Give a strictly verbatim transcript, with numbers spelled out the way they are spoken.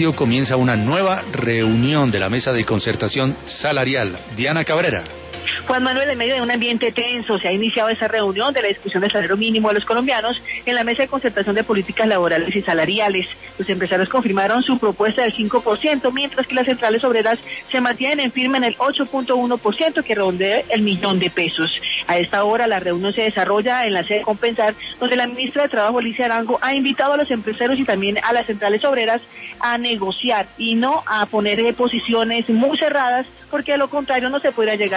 Comienza una nueva reunión de la mesa de concertación salarial. Diana Cabrera. Juan Manuel, en medio de un ambiente tenso, se ha iniciado esa reunión de la discusión del salario mínimo de los colombianos en la mesa de concertación de políticas laborales y salariales. Los empresarios confirmaron su propuesta del cinco por ciento, mientras que las centrales obreras se mantienen en firme en el ocho punto uno por ciento, que redondea el millón de pesos. A esta hora la reunión se desarrolla en la sede Compensar, donde la ministra de Trabajo, Alicia Arango, ha invitado a los empresarios y también a las centrales obreras a negociar y no a poner posiciones muy cerradas, porque de lo contrario no se podrá llegar